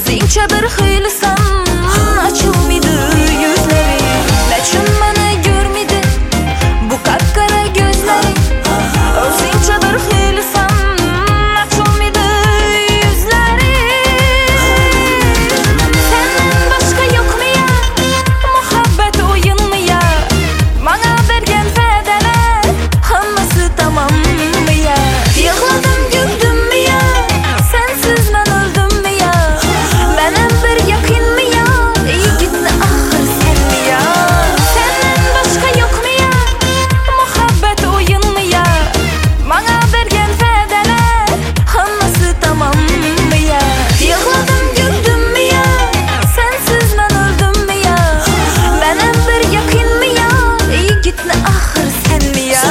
Özünçe bir hıylısan açılmıydı yüzleri. Neçün bana görmedi bu kapkara gözleri. Özünçe bir hıylısan açılmıydı yüzleri. Senden başka yok mu ya muhabbet oyun mu ya? Bana vergen fedeler hammasi tamam mı ya? Yığladım güldüm mü ya? Sensiz ben öldüm mü ya? Benim bir yakın mı ya? İyi gitme ahır sen mi ya? Senden başka yok mu ya muhabbet oyun mu ya? Bana vergen fedeler hammasi tamam mı ya? Yığladım güldüm mü ya? Sensiz ben öldüm mü ya? Benim bir yakın mı ya? İyi gitme ahır sen mi ya?